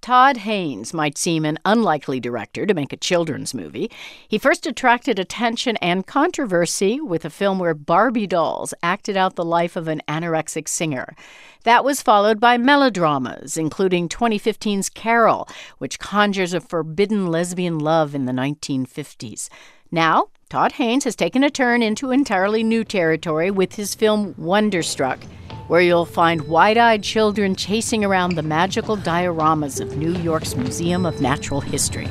Todd Haynes might seem an unlikely director to make a children's movie. He first attracted attention and controversy with a film where Barbie dolls acted out the life of an anorexic singer. That was followed by melodramas, including 2015's Carol, which conjures a forbidden lesbian love in the 1950s. Now, Todd Haynes has taken a turn into entirely new territory with his film Wonderstruck, where you'll find wide-eyed children chasing around the magical dioramas of New York's Museum of Natural History.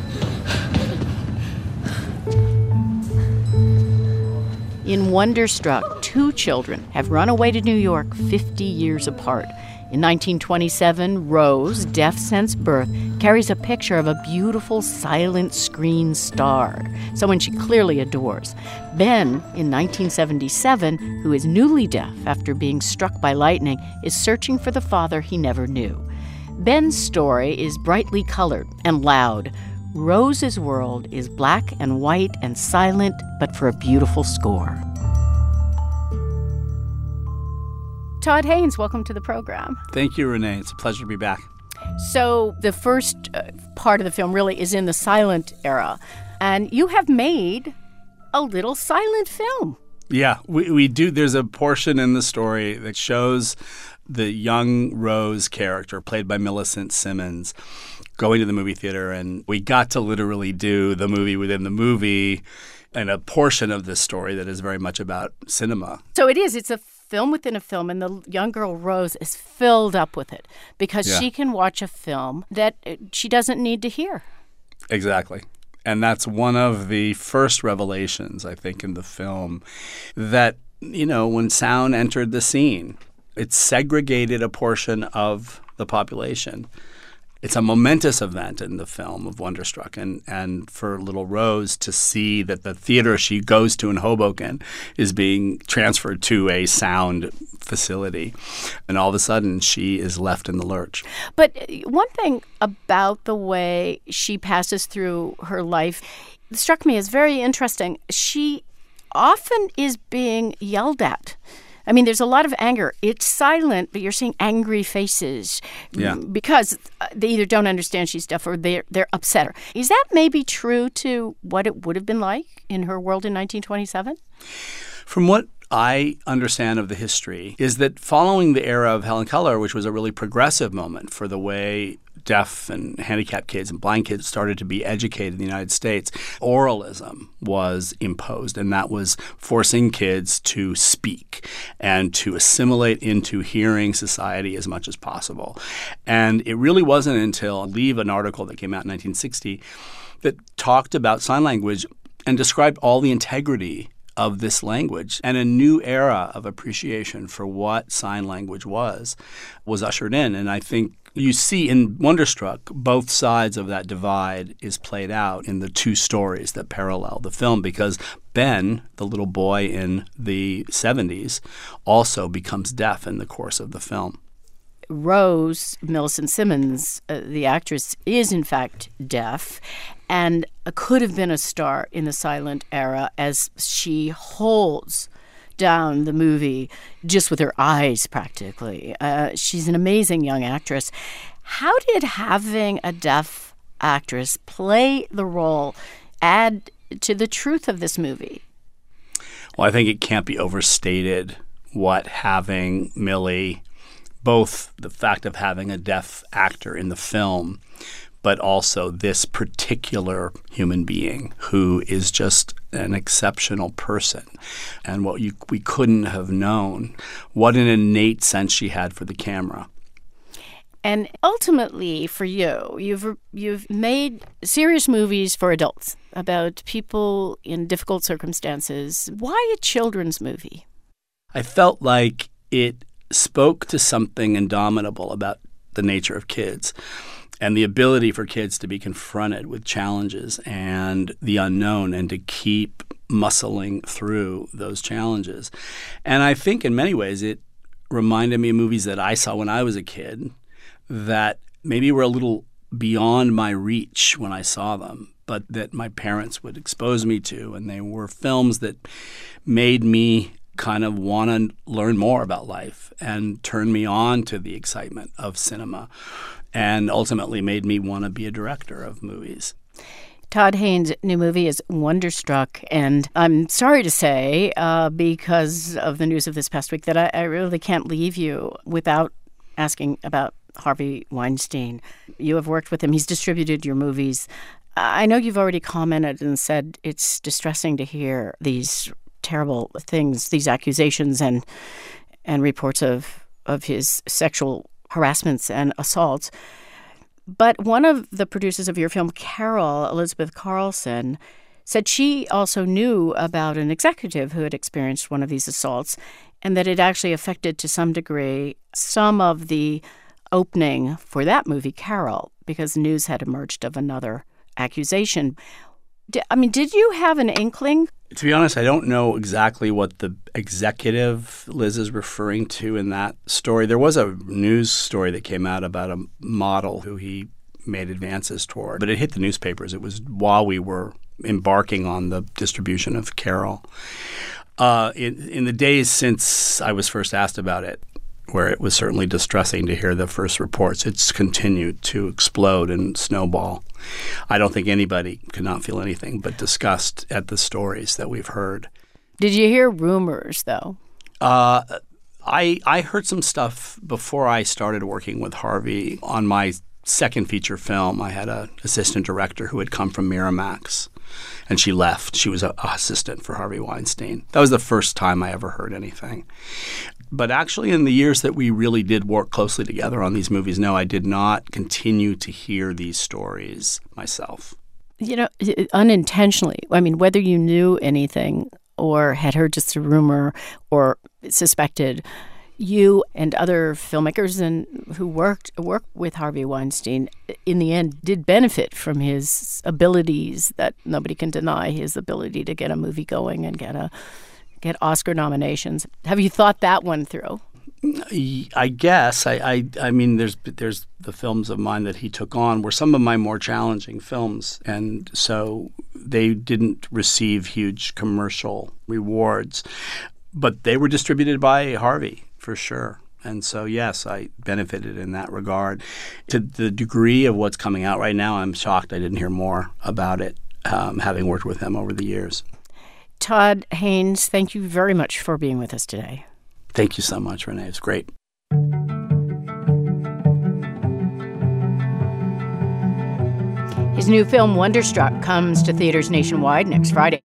In Wonderstruck, two children have run away to New York 50 years apart. In 1927, Rose, deaf since birth, carries a picture of a beautiful silent screen star, someone she clearly adores. Ben, in 1977, who is newly deaf after being struck by lightning, is searching for the father he never knew. Ben's story is brightly colored and loud. Rose's world is black and white and silent, but for a beautiful score. Todd Haynes, welcome to the program. Thank you, Renee. It's a pleasure to be back. So the first part of the film really is in the silent era, and you have made a little silent film. Yeah, we do. There's a portion in the story that shows the young Rose character, played by Millicent Simmons, going to the movie theater, and we got to literally do the movie within the movie and a portion of this story that is very much about cinema. So it is. It's a film within a film, and the young girl Rose is filled up with it because she can watch a film that she doesn't need to hear. Exactly. And that's one of the first revelations, I think, in the film that, when sound entered the scene, it segregated a portion of the population. It's a momentous event in the film of Wonderstruck, and for little Rose to see that the theater she goes to in Hoboken is being transferred to a sound facility, and all of a sudden she is left in the lurch. But one thing about the way she passes through her life struck me as very interesting. She often is being yelled at. I mean, there's a lot of anger. It's silent, but you're seeing angry faces because they either don't understand she's deaf or they're upset. Is that maybe true to what it would have been like in her world in 1927? From what I understand of the history is that following the era of Helen Keller, which was a really progressive moment for the way deaf and handicapped kids and blind kids started to be educated in the United States, oralism was imposed, and that was forcing kids to speak and to assimilate into hearing society as much as possible. And it really wasn't until I believe an article that came out in 1960 that talked about sign language and described all the integrity of this language, and a new era of appreciation for what sign language was ushered in. And I think you see in Wonderstruck, both sides of that divide is played out in the two stories that parallel the film, because Ben, the little boy in the 70s, also becomes deaf in the course of the film. Rose, Millicent Simmons, the actress, is in fact deaf and could have been a star in the silent era as she holds down the movie just with her eyes practically. She's an amazing young actress. How did having a deaf actress play the role add to the truth of this movie? Well, I think it can't be overstated what having Millie, both the fact of having a deaf actor in the film, but also this particular human being who is just an exceptional person. And what we couldn't have known, what an innate sense she had for the camera. And ultimately, for you, you've made serious movies for adults about people in difficult circumstances. Why a children's movie? I felt like it spoke to something indomitable about the nature of kids and the ability for kids to be confronted with challenges and the unknown and to keep muscling through those challenges. And I think in many ways it reminded me of movies that I saw when I was a kid that maybe were a little beyond my reach when I saw them, but that my parents would expose me to. And they were films that made me kind of want to learn more about life and turned me on to the excitement of cinema and ultimately made me want to be a director of movies. Todd Haynes' new movie is Wonderstruck, and I'm sorry to say, because of the news of this past week, that I really can't leave you without asking about Harvey Weinstein. You have worked with him. He's distributed your movies. I know you've already commented and said it's distressing to hear these terrible things, these accusations and reports of his sexual harassments and assaults. But one of the producers of your film, Carol, Elizabeth Carlson, said she also knew about an executive who had experienced one of these assaults and that it actually affected to some degree some of the opening for that movie, Carol, because news had emerged of another accusation. Did you have an inkling? To be honest, I don't know exactly what the executive Liz is referring to in that story. There was a news story that came out about a model who he made advances toward, but it hit the newspapers. It was while we were embarking on the distribution of Carol. In the days since I was first asked about it, where it was certainly distressing to hear the first reports, it's continued to explode and snowball. I don't think anybody could not feel anything but disgust at the stories that we've heard. Did you hear rumors, though? I heard some stuff before I started working with Harvey. On my second feature film, I had an assistant director who had come from Miramax, and she left. She was an assistant for Harvey Weinstein. That was the first time I ever heard anything. But actually, in the years that we really did work closely together on these movies, no, I did not continue to hear these stories myself. Unintentionally, whether you knew anything or had heard just a rumor or suspected, you and other filmmakers who work with Harvey Weinstein, in the end, did benefit from his abilities that nobody can deny, his ability to get a movie going and get Oscar nominations. Have you thought that one through? I guess. There's the films of mine that he took on were some of my more challenging films, and so they didn't receive huge commercial rewards, but they were distributed by Harvey for sure. And so, yes, I benefited in that regard. To the degree of what's coming out right now, I'm shocked I didn't hear more about it, having worked with him over the years. Todd Haynes, thank you very much for being with us today. Thank you so much, Renee. It's great. His new film, Wonderstruck, comes to theaters nationwide next Friday.